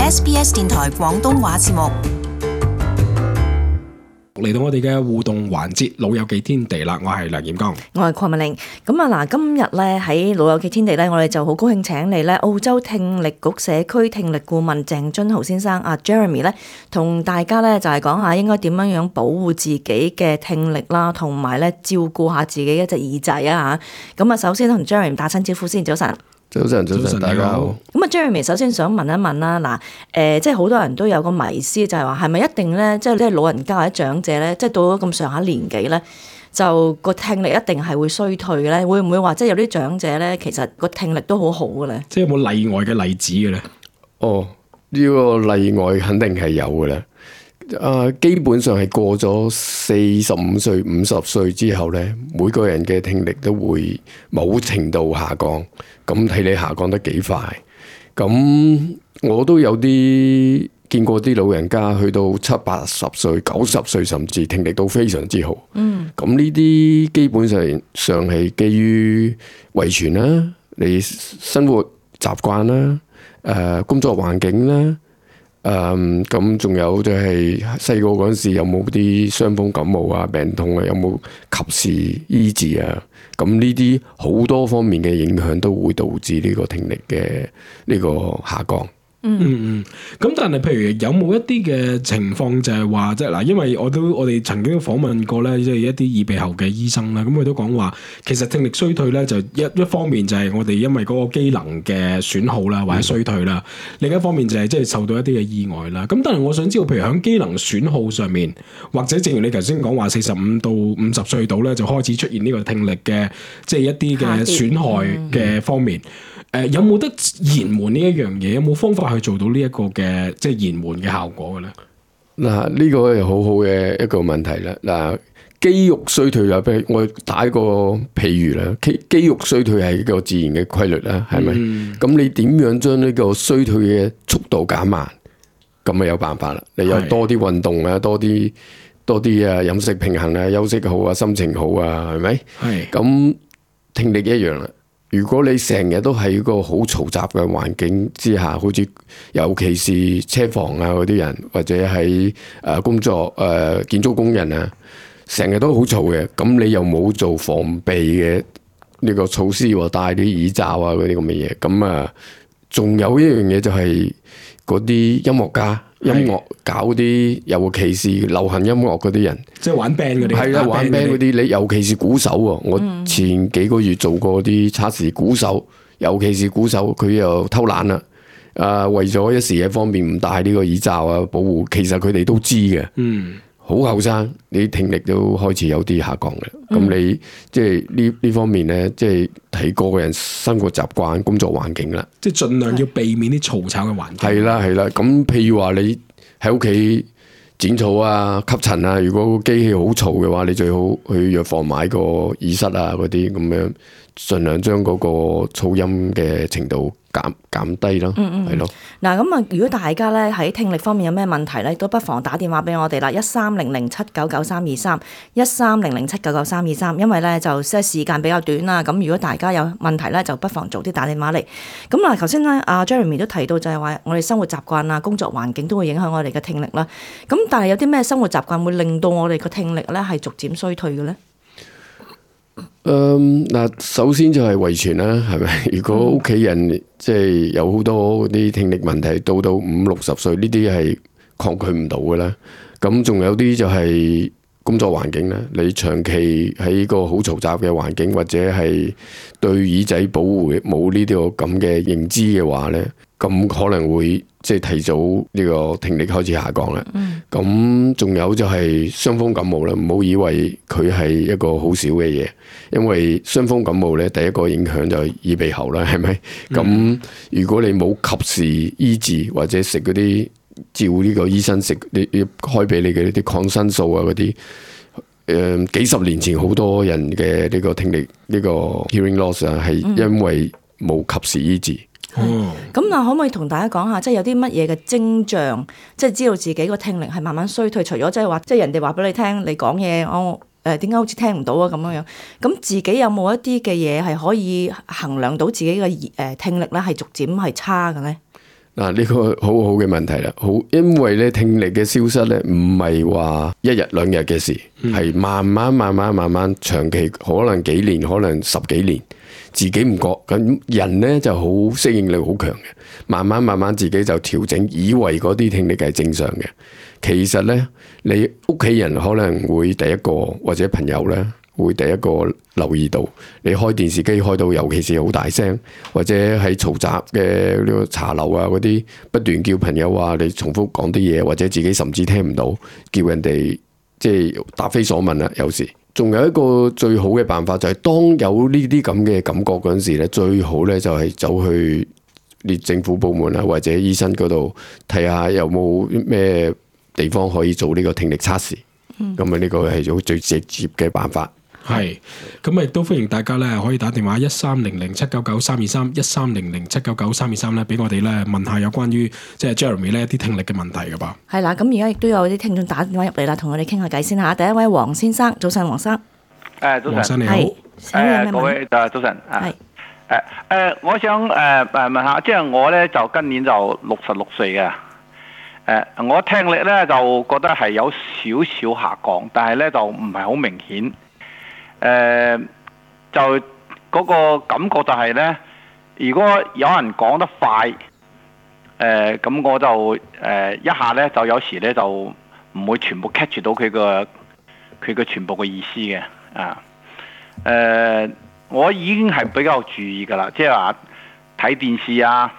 SBS 電台廣東話節目。 嚟到我哋嘅互動環節，老友記天地啦，我係梁彥剛， 我係鄺文玲。咁啊嗱，今日咧喺老友記天地咧，我哋就好高興請嚟咧澳洲聽力局社區聽力顧問鄭津豪先生Jeremy 咧，同大家咧就係講下應該點樣樣保護自己嘅聽力啦，同埋咧照顧下自己一隻耳仔啊嚇。咁啊，首先同 Jeremy 打親招呼先，早晨。 早晨，大家好。 咁啊 ，Jeremy 首先想問一問啦，嗱，即係好多人都有個迷思，就係話係咪一定咧，即係老人家或者長者咧，即係到咗咁上下年紀咧，就個聽力一定係會衰退嘅咧？會唔會話即係有啲長者咧，其實個聽力都好好嘅咧？ 即係有冇例外嘅例子嘅咧？ 呢個例外肯定係有嘅啦。基本上係過咗45歲、50歲之後咧，每個人嘅聽力都會某程度下降。咁睇你下降得幾快。咁我都有啲見過啲老人家去到70、80歲、90歲，甚至聽力都非常之好。咁呢啲基本上係基於遺傳啦、你生活習慣啦、工作環境啦。咁仲有就係細個嗰陣時有冇啲傷風感冒啊、病痛啊，有冇及時醫治啊？咁呢啲好多方面嘅影響都會導致呢個聽力嘅呢個下降。 咁但係譬如有冇一啲嘅情況就係話，即係嗱，因為我哋曾經訪問過咧，即係一啲耳鼻喉嘅醫生啦，咁佢都講話，其實聽力衰退咧就一方面就係我哋因為嗰個機能嘅損耗啦，或者衰退啦，另一方面就係即係受到一啲嘅意外啦。咁但係我想知道，譬如喺機能損耗上面，或者正如你頭先講話45到50歲度咧，就開始出現呢個聽力嘅即係一啲嘅損害嘅方面。有冇得延緩呢一樣嘢？有冇方法去做到呢一個嘅即係延緩嘅效果嘅咧？ 嗱，呢個係好好嘅一個問題啦。嗱，肌肉衰退啦，譬如我打一個譬如啦，肌肉衰退係一個自然嘅規律啦，係咪？咁你點樣將呢個衰退嘅速度減慢？咁咪有辦法啦。你有多啲運動啊，多啲飲食平衡啊，休息好啊，心情好啊，係咪？係。咁聽力一樣啦。如果你成日都喺一個好嘈雜嘅環境之下，好似尤其是車房啊嗰啲人，或者喺工作建築工人啊，成日都好嘈嘅，咁你又冇做防備嘅呢個措施喎，戴啲耳罩啊嗰啲咁嘅嘢，咁啊，仲有一樣嘢就係嗰啲音樂家。音樂搞啲，尤其是流行音樂嗰啲人， 即係玩 band 嗰啲， 係啦，玩 band 嗰啲，你尤其是鼓手喎。我前幾個月做過啲測試，鼓手，尤其是鼓手，佢又偷懶啦。為咗一時嘅方便唔戴呢個耳罩啊，保護，其實佢哋都知嘅。好後生，你聽力都開始有啲下降嘅。咁你即係呢方面咧，即係睇個人生活習慣、工作環境啦。即係盡量要避免啲嘈吵嘅環境。 係啦。咁譬如話你喺屋企剪草啊、吸塵啊，如果個機器好嘈嘅話，你最好去藥房買個耳塞啊嗰啲咁樣，盡量將嗰個噪音嘅程度減低咯，係咯。 嗱咁啊，如果大家咧喺聽力方面有咩問題咧，都不妨打電話俾我哋啦，1300799323，1300799323，因為咧就即係時間比較短啦。咁如果大家有問題咧，就不妨早啲打電話嚟。咁嗱，頭先咧阿 Jeremy 都提到就係話，我哋生活習慣啊、工作環境都會影響我哋嘅聽力啦。咁但係有啲咩生活習慣會令到我哋嘅聽力咧係逐漸衰退嘅咧？ 嗱，首先就係遺傳啦，係咪？如果屋企人即係有好多啲聽力問題，到50、60歲呢啲係抗拒唔到嘅啦。咁仲有啲就係工作環境啦，你長期喺個好嘈雜嘅環境，或者係對耳仔保護冇呢啲咁嘅認知嘅話咧，咁可能會即係提早呢個聽力開始下降啦。咁仲有就係傷風感冒啦，唔好以為佢係一個好少嘅嘢，因為傷風感冒咧第一個影響就係耳鼻喉啦，係咪？咁如果你冇及時醫治或者食嗰啲照呢個醫生食你開俾你嘅呢啲抗生素啊嗰啲，幾十年前好多人嘅呢個聽力呢個 hearing loss 啊，係因為冇及時醫治。 咁嗱，可唔可以同大家講下，即係有啲乜嘢嘅徵象，即係知道自己個聽力係慢慢衰退？除咗即係話，即係人哋話俾你聽，你講嘢，我點解好似聽唔到啊咁樣樣？咁自己有冇一啲嘅嘢係可以衡量到自己嘅聽力咧係逐漸係差嘅咧？ 嗱，呢個好好嘅問題啦，因為咧聽力嘅消失咧唔係話一日兩日嘅事，係慢慢長期，可能幾年，可能10幾年，自己唔覺。咁人咧就好適應力好強嘅，慢慢自己就調整，以為嗰啲聽力係正常嘅。其實咧，你屋企人可能會第一個，或者朋友咧會第一個留意到，你開電視機開到，尤其是好大聲，或者喺嘈雜嘅呢個茶樓啊嗰啲，不斷叫朋友話你重複講啲嘢，或者自己甚至聽唔到，叫人哋即係答非所問啦。有時仲有一個最好嘅辦法就係，當有呢啲咁嘅感覺嗰陣時咧，最好咧就係走去啲政府部門啊或者醫生嗰度睇下有冇咩地方可以做呢個聽力測試。咁啊呢個係最直接嘅辦法。 係，咁亦都歡迎大家咧可以打電話1300-799-323，1300-799-323咧，俾我哋咧問下有關於即係 Jeremy 呢一啲聽力嘅問題㗎噃。 係啦，咁而家亦都有啲聽眾打電話入嚟啦，同我哋傾下偈先嚇。第一位黃先生，早晨，黃生。 早晨， 黃生你好。 各位早晨。係。我想問下，即係我咧就今年就66歲嘅。我聽力咧就覺得係有少少下降，但係咧就唔係好明顯。就嗰個感覺就係咧，如果有人講得快，咁我就一下咧就有時咧就唔會全部 catch 到佢個全部嘅意思嘅啊。我已經係比較注意㗎啦，即係話睇電視啊，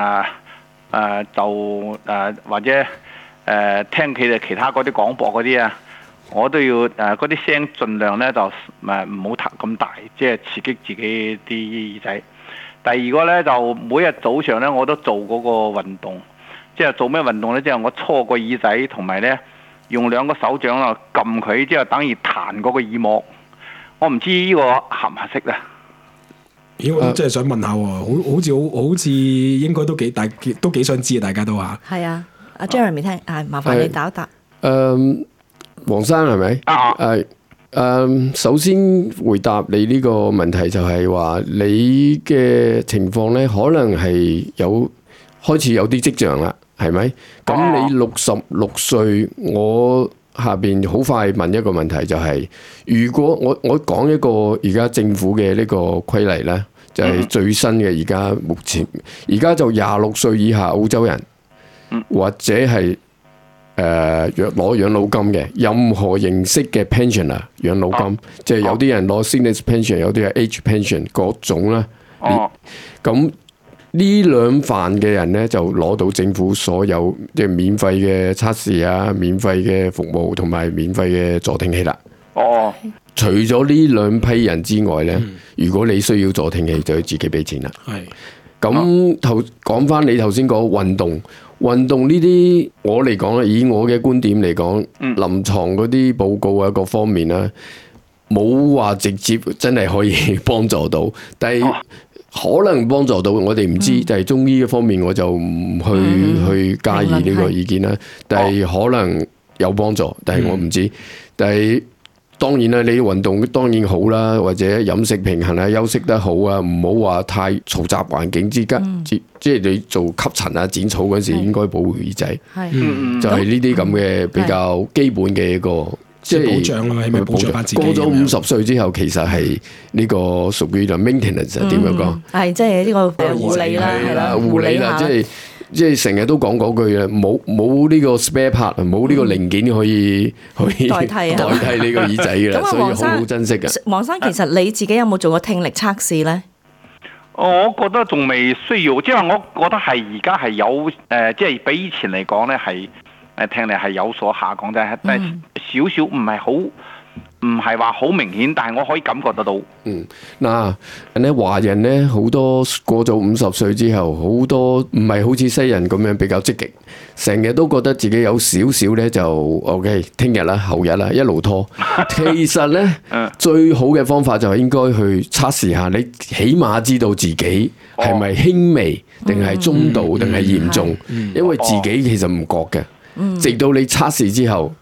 或者聽佢哋其他嗰啲廣播嗰啲啊。我都要嗰啲聲盡量咧就唔好咁大，即係刺激自己啲耳仔。第二個咧就每日早上咧我都做嗰個運動，即係做咩運動咧？即係我搓個耳仔，同埋咧用兩個手掌啊撳佢，即係等於彈嗰個耳膜。我唔知呢個合唔合適啊？ 咦，我真係想問下喎，好似應該都幾想知啊！大家都話係啊，阿 Jeremy 聽，麻煩你答一答。 黃生係咪？首先回答你呢個問題就係話你嘅情況咧，可能係開始有啲跡象啦，係咪？咁你66歲，我下邊好快問一個問題，就係如果我講一個而家政府嘅呢個規例咧，就係最新嘅，目前而家就26歲以下澳洲人，或者係攞養老金嘅任何形式嘅 pensioner 養老金，即係有啲人攞 seniors pension， 有啲係 age pension， 各種啦。咁呢兩範嘅人咧，就攞到政府所有即係免費嘅測試啊、免費嘅服務同埋免費嘅助聽器啦。除咗呢兩批人之外咧，如果你需要助聽器，就要自己俾錢啦。咁講翻你頭先講運動呢啲，我嚟講咧，以我嘅觀點嚟講，臨床嗰啲報告啊，各方面啦，冇話直接真係可以幫助到，但係可能幫助到，我哋唔知。但係中醫嘅方面，我就唔去加以呢個意見啦。但係可能有幫助，但係我唔知。但係當然啦，你運動當然好啦，或者飲食平衡啊，休息得好啊，唔好話太嘈雜環境之間，即係你做吸塵啊、剪草嗰時應該保護耳仔，就係呢啲咁嘅比較基本嘅一個即係保障啦，係咪保障翻自己？過咗50歲之後，其實係呢個屬於就 maintenance 點樣講？係即係呢個護理啦，係啦，護理啦，即係成日都講嗰句啦，冇呢個 spare part， 冇呢個零件可以代替呢個耳仔嘅啦，所以好好珍惜嘅。黃生，其實你自己有冇做過聽力測試咧？ 我覺得仲未需要，即係我覺得係而家係有即係比以前嚟講咧係聽力係有所下降，但係少少唔係話好明顯，但係我可以感覺得到。嗱，華人咧好多過咗50歲之後，好多唔係好似西人咁樣比較積極，成日都覺得自己有少少咧就 OK， 聽日啦、後日啦，一路拖。其實咧最好嘅方法就係應該去測試下，你起碼知道自己係咪輕微定係中度定係嚴重，因為自己其實唔覺嘅，直到你測試之後。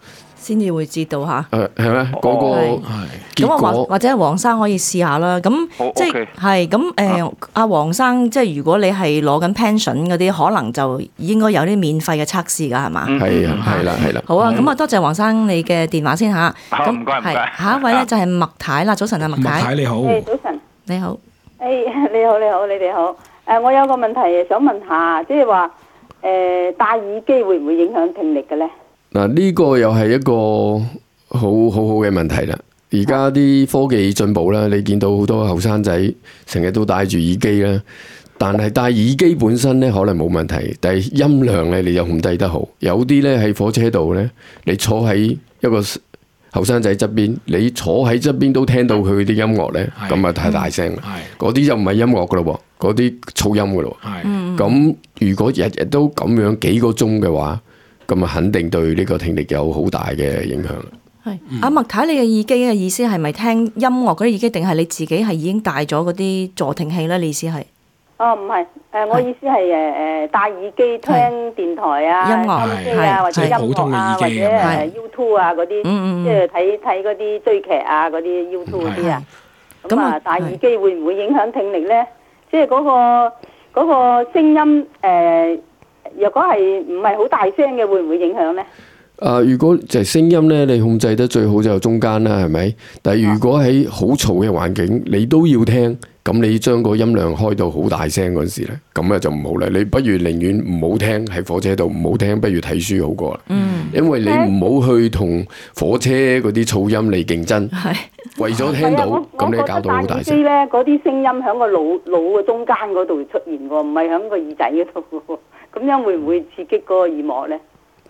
先至會知道嚇。 係咩？嗰個係咁啊， 結果或者黃生可以試下啦。咁好即係 OK 係咁阿黃生，即係如果你係攞緊 pension 嗰啲，可能就應該有啲免費嘅測試㗎，係嘛？ 係啊，係啦，係啦。 好啊，咁啊，多謝黃生你嘅電話先嚇。 好咁唔該唔該係下一位咧就係麥太啦。早晨啊，麥麥太， 太你好， 早晨， 你好。 你好，你哋好。我有個問題想問下，即係話戴耳機會唔會影響聽力嘅咧？ 嗱，呢個又係一個好嘅問題啦。而家啲科技進步啦，你見到好多後生仔成日都戴住耳機啦，但係戴耳機本身咧可能冇問題，但係音量咧你又控制得好。有啲咧喺火車度咧，你坐喺一個後生仔側邊，你坐喺側邊都聽到佢啲音樂咧，咁啊太大聲啦。嗰啲就唔係音樂噶咯喎，嗰啲噪音噶咯喎。咁如果日日都咁樣幾個鐘嘅話，咁啊肯定對呢個聽力有好大嘅影響。 係阿麥太，你嘅耳機嘅意思係咪聽音樂嗰啲耳機，定係你自己係已經戴咗嗰啲助聽器咧？你意思係？ 哦，唔係，我意思係戴耳機聽電台啊、 音樂音機啊，或者音普通嘅樂啊，或者耳機咁樣 YouTube 啊嗰啲，即係睇嗰啲追劇啊嗰啲 YouTube 嗰啲啊。咁啊，戴耳機會唔會影響聽力咧？即係嗰個聲音若果係唔係好大聲嘅，會唔會影響咧？ 如果就係聲音咧，你控制得最好就中間啦，係咪？但係如果喺好嘈嘅環境，你都要聽，咁你將個音量開到好大聲嗰陣時咧，咁啊就唔好啦。你不如寧願唔好聽喺火車度，唔好聽，不如睇書好過啦。因為你唔好去同火車嗰啲噪音嚟競爭，為咗聽到，咁你搞到好大聲。 咧，嗰啲聲音喺個腦嘅中間嗰度出現喎，唔係喺個耳仔嗰度喎。咁樣會唔會刺激嗰個耳膜咧？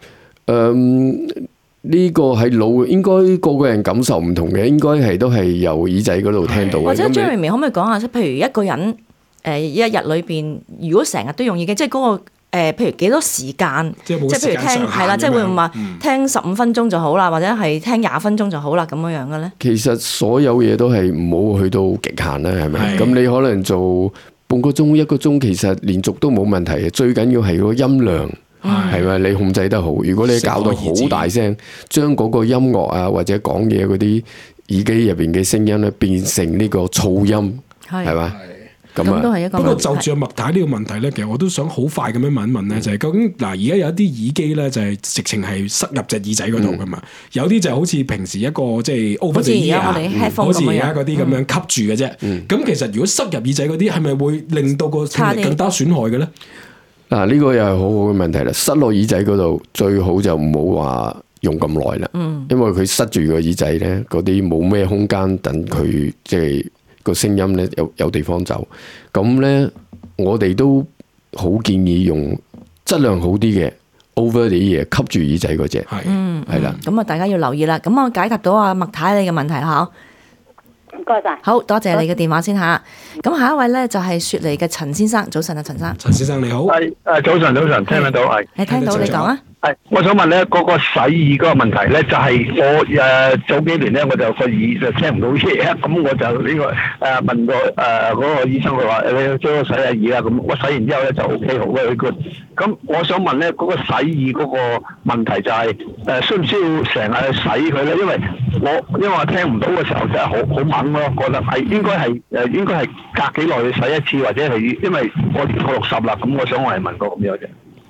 呢個係腦，應該個個人感受唔同嘅，應該係都係由耳仔嗰度聽到嘅。 或者 Jeremy 可唔可以講下，即譬如一個人一日裏邊，如果成日都用耳機，即係嗰個譬如幾多時間，即係譬如聽係啦，即係會唔會話聽15分鐘就好啦，或者係聽20分鐘就好啦咁樣樣嘅咧？ 其實所有嘢都係唔好去到極限啦，係咪？咁你可能做半個鐘、1個鐘，其實連續都冇問題嘅。最緊要係個音量。係咪？你控制得好。如果你搞到好大聲，將嗰個音樂啊或者講嘢嗰啲耳機入邊嘅聲音咧，變成呢個噪音，係嘛？咁都係一個。 不過就住阿麥太呢個問題咧，其實我都想好快咁樣問一問咧，就係究竟嗱，而家有一啲耳機咧，就係直情係塞入隻耳仔嗰度噶嘛，有啲就好似平時一個即係 over the ear 好似而家嗰啲咁樣吸住嘅啫。咁其實如果塞入耳仔嗰啲，係咪會令到個聽力更加損害嘅咧？ 嗱，呢個又係好好嘅問題啦。塞落耳仔嗰度最好就唔好話用咁耐啦，因為佢塞住個耳仔咧，嗰啲冇咩空間等佢即係個聲音咧有地方走。咁咧，我哋都好建議用質量好啲嘅 over the ear 吸住耳仔嗰隻，係啦。 咁啊，大家要留意啦。咁我解答到阿麥太你嘅問題啦， 唔該晒， 好多謝你嘅電話先嚇。咁下一位咧就係雪梨嘅陳先生，早晨啊，陳生。 陳先生你好。 係早晨，聽得到係。 你聽到你講啊。 係，我想問咧，嗰個洗耳嗰個問題咧，就係我早幾年咧，我就個耳就聽唔到嘢，咁我就呢個問過嗰個醫生，佢話你將我洗下耳啦，咁我洗完之後咧就 OK 好嘅，good。咁我想問咧，嗰個洗耳嗰個問題就係需唔需要成日去洗佢咧？因為我聽唔到嘅時候真係好猛咯，覺得係應該係隔幾耐去洗一次，或者係因為我60啦，咁我想我係問過咁樣啫。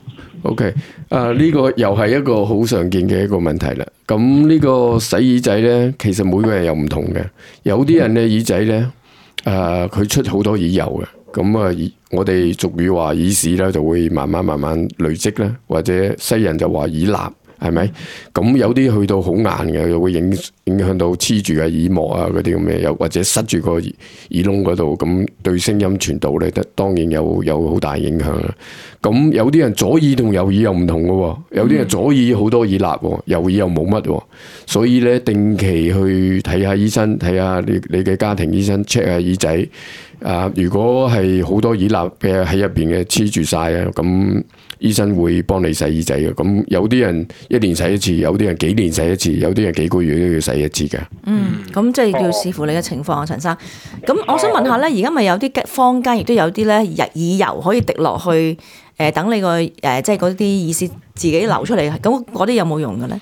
OK，呢個又係一個好常見嘅一個問題啦。咁呢個洗耳仔咧，其實每個人又唔同嘅。有啲人咧耳仔咧，佢出好多耳油嘅。咁啊，我哋俗語話耳屎咧就會慢慢累積啦，或者西人就話耳蠟。係咪？咁有啲去到好硬嘅，又會影響到黐住嘅耳膜啊嗰啲咁嘅，又或者塞住個耳窿嗰度，咁對聲音傳導咧，當然有好大影響啦。咁有啲人左耳同右耳又唔同嘅喎，有啲人左耳好多耳蠟，右耳又冇乜喎。所以咧，定期去睇下醫生，睇下你嘅家庭醫生 check 下耳仔。如果係好多耳蠟嘅喺入邊嘅黐住晒啊，咁醫生會幫你洗耳仔嘅。咁有啲人1年洗一次，有啲人幾年洗一次，有啲人幾個月都要洗一次嘅。 咁即係要視乎你嘅情況啊，陳生。咁我想問下咧，而家咪有啲坊間亦都有啲咧耳油可以滴落去，等你個即係嗰啲耳屎自己流出嚟，咁嗰啲有冇用嘅咧？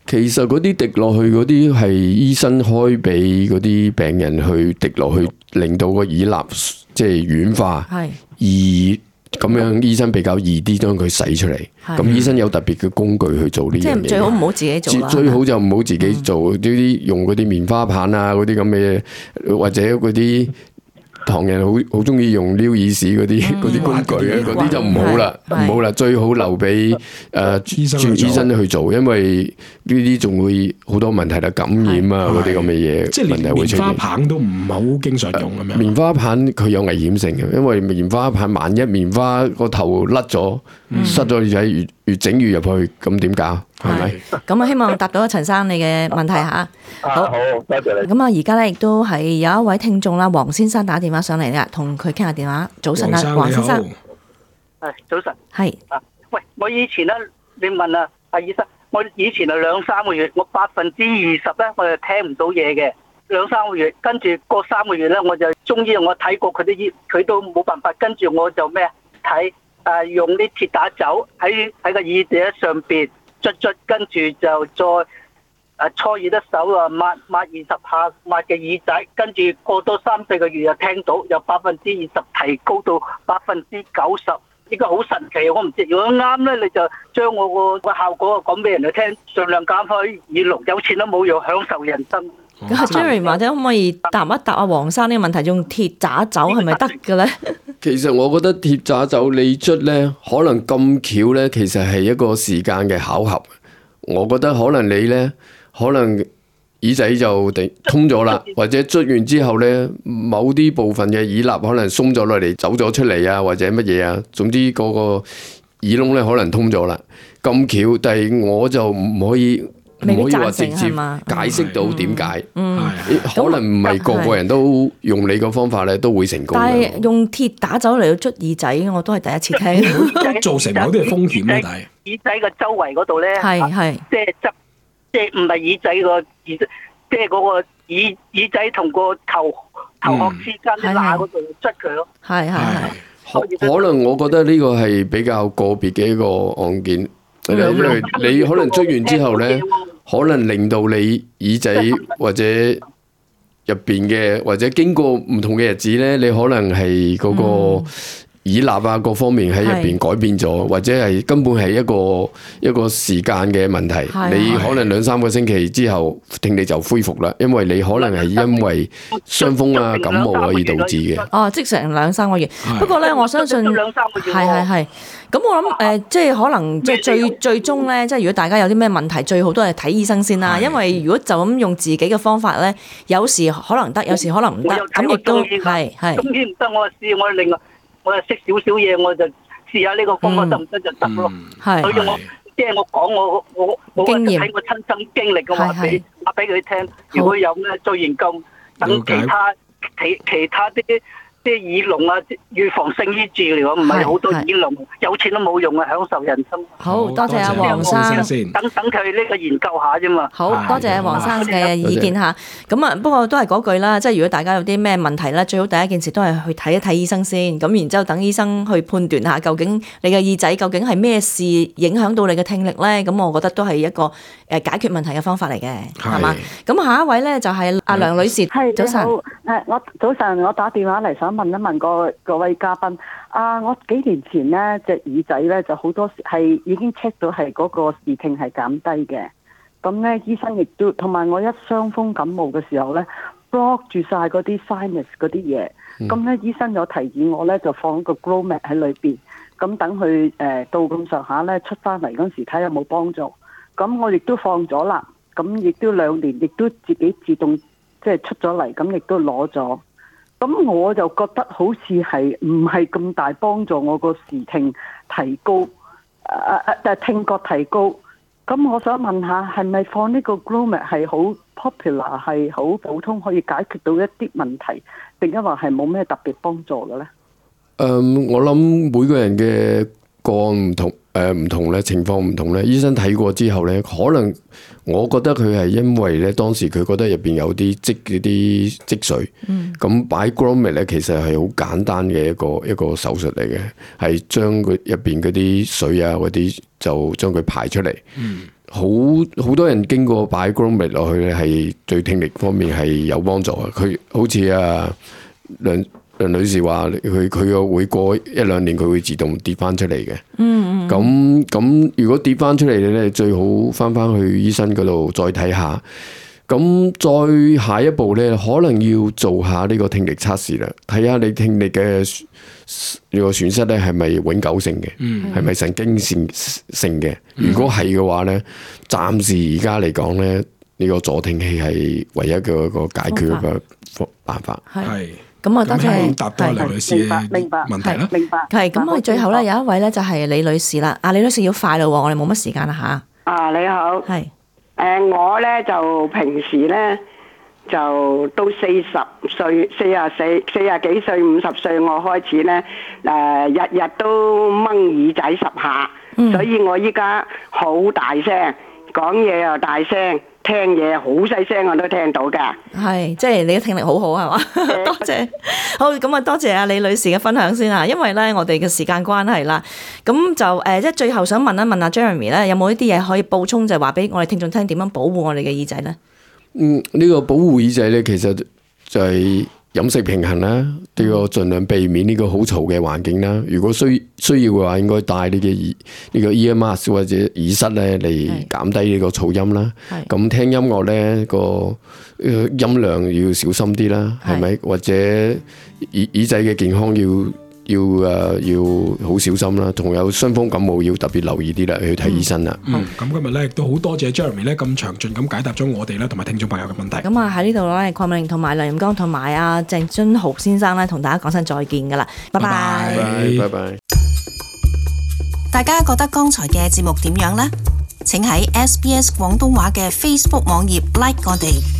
其實嗰啲滴落去嗰啲係醫生開俾嗰啲病人去滴落去，令到個耳蠟即係軟化，易咁樣醫生比較易啲將佢洗出嚟。咁醫生有特別嘅工具去做呢樣嘢。 即係最好唔好自己做啦。 最好就唔好自己做呢啲，用嗰啲棉花棒啊，嗰啲咁嘅嘢，或者嗰啲。唐人好中意用撩耳屎嗰啲工具啊，嗰啲就唔好啦，唔好啦，最好留俾專醫生去做，因為呢啲仲會好多問題啦，感染啊嗰啲咁嘅嘢， 即係連問題會出現。 棉花棒都唔好經常用咁樣。 棉花棒佢有危險性嘅，因為棉花棒萬一棉花個頭甩咗，塞咗耳仔，越整越入去，咁點搞？係咪？ 咁啊，希望答到陳生你嘅問題嚇。 好，多謝你。 咁啊，而家咧亦都係有一位聽眾啦，黃先生打電話上嚟啦，同佢傾下電話。早晨啊，黃先生。 係早晨。 係。 喂，我以前咧，你問啊，阿醫生，我以前係2-3個月，我20%咧，我就聽唔到嘢嘅。2-3個月，跟住過3個月咧，我就中醫我睇過佢啲醫，佢都冇辦法，跟住我就咩睇用啲鐵打酒喺個耳仔上邊捽，跟住就再搓耳得手啊，抹20下，抹嘅耳仔，跟住過多3-4個月又聽到，由20%提高到90%，呢個好神奇。我唔知，如果啱咧，你就將我個效果講俾人哋聽，盡量減開耳聾，有錢都冇用，享受人生。 咁阿 Jerry 或者可唔可以答一答阿黃生呢個問題？用鐵打酒係咪得嘅咧？ 其實我覺得鐵打酒你捽咧，可能咁巧咧，其實係一個時間嘅巧合。我覺得可能你咧，可能耳仔就通咗啦，或者捽完之後咧，某啲部分嘅耳蠟可能鬆咗落嚟，走咗出嚟啊，或者乜嘢啊，總之嗰個耳窿咧可能通咗啦。咁巧，但係我就唔可以話直接解釋到點解。可能唔係個個人都用你個方法咧，都會成功。 但係用鐵打酒嚟到捽耳仔，我都係第一次聽。 都造成某啲嘅風險啊！但係耳仔嘅周圍嗰度咧， 係即係唔係耳仔個耳，即係嗰個耳仔同個頭殼之間啲罅嗰度捽佢咯。 係。 可能我覺得呢個係比較個別嘅一個案件。因為你可能捽完之後咧，可能令到你耳仔或者入邊嘅，或者經過唔同嘅日子咧，你可能係嗰個耳蠟啊各方面喺入邊改變咗，或者係根本係一個時間嘅問題。你可能2-3個星期之後聽力就恢復啦，因為你可能係因為傷風啊感冒而導致嘅。 哦，即成2-3個月。不過咧，我相信係。咁我諗即係可能即係最終咧，即係如果大家有啲咩問題，最好都係睇醫生先啦。因為如果就咁用自己嘅方法咧，有時可能得，有時可能唔得。咁亦都係。 終於唔得，我試我另外。我又識少少嘢，我就試下呢個方法得唔得就得咯。所以我即係我講我經驗，睇我親身經歷嘅話俾佢聽。如果有咩再研究，等其他啲耳聾啊，預防勝於治療，唔係好多耳聾有錢都冇用啊，享受人生。 好多謝阿黃生， 等佢呢個研究下啫嘛。 好多謝阿黃生嘅意見嚇。咁啊，不過都係嗰句啦，即係如果大家有啲咩問題咧，最好第一件事都係去睇一睇醫生先。咁然之後等醫生去判斷下究竟你嘅耳仔究竟係咩事影響到你嘅聽力咧。咁我覺得都係一個解決問題嘅方法嚟嘅，係嘛？咁下一位咧就係阿梁女士，早晨。 我早晨，我打電話嚟想問一問各位嘉賓。我幾年前咧隻耳仔咧就好多時係已經 check 到係嗰個視聽係減低嘅。咁咧醫生亦都同埋我一傷風感冒嘅時候咧 block 住晒嗰啲 sinus 嗰啲嘢。咁咧醫生有提議我咧就放個 Gromad 喺裏邊，咁等佢到咁上下咧出翻嚟嗰時睇有冇幫助。咁我亦都放咗啦，咁亦都2年，亦都自己自動即係出咗嚟，咁亦都攞咗。咁我就覺得好似係唔係咁大幫助我個視聽提高，聽覺提高。咁我想問下，係咪放呢個 Gromad 係好 popular， 係好普通，可以解決到一啲問題，定係話係冇咩特別幫助嘅咧？ 我諗每個人嘅個案唔同咧，情況唔同咧。醫生睇過之後咧，可能我覺得佢係因為咧當時佢覺得入邊有啲積水，咁擺 Gromad 咧其實係好簡單嘅一個手術嚟嘅，係將佢入邊嗰啲水啊嗰啲就將佢排出嚟。 好多人經過擺 Grommet 落去咧，係對聽力方面係有幫助嘅。佢好似梁女士話，佢個會過1-2年佢會自動跌翻出嚟嘅。咁如果跌翻出嚟咧，最好翻去醫生嗰度再睇下。咁再下一步咧，可能要做下呢個聽力測試啦，睇下你聽力嘅呢個損失咧係咪永久性嘅，係咪神經性嘅？如果係嘅話咧，暫時而家嚟講咧，呢個助聽器係唯一嘅一個解決嘅辦法。 係。 咁啊，多謝答多黎女士嘅問題啦。 明白。 係咁，我哋最後咧有一位咧就係李女士啦。李女士要快咯，我哋冇乜時間啦吓。 你好。 係。 我咧就平時咧就都40歲、40幾歲、50歲，我開始咧日日都掹耳仔10下，所以我依家好大聲，講嘢又大聲，聽嘢好細聲我都聽到㗎。 係，即係你嘅聽力好好係嘛？多謝。好，咁啊多謝阿李女士嘅分享先啊，因為咧我哋嘅時間關係啦，咁就即係最後想問一問阿 Jeremy 咧，有冇一啲嘢可以補充，就係話俾我哋聽眾聽點樣保護我哋嘅耳仔咧？呢個保護耳仔咧，其實就係飲食平衡啦，呢個盡量避免呢個好嘈嘅環境啦。如果需要嘅話，應該戴呢個 ear mask 或者耳塞咧嚟減低呢個噪音啦。咁聽音樂咧個音量要小心啲啦，係咪？或者耳仔嘅健康要好小心啦，同有傷風感冒要特別留意啲啦，去睇醫生啦。 咁今日咧亦都好多謝 Jeremy 咧咁詳盡咁解答咗我哋啦同埋聽眾朋友嘅問題。 咁啊喺呢度咧，鄺美玲同埋梁任剛同埋阿鄭津豪先生咧，同大家講聲再見噶啦，拜拜。 拜拜。 大家覺得剛才嘅節目點樣呢？請喺SBS 廣東話嘅 Facebook 網頁 like 我哋。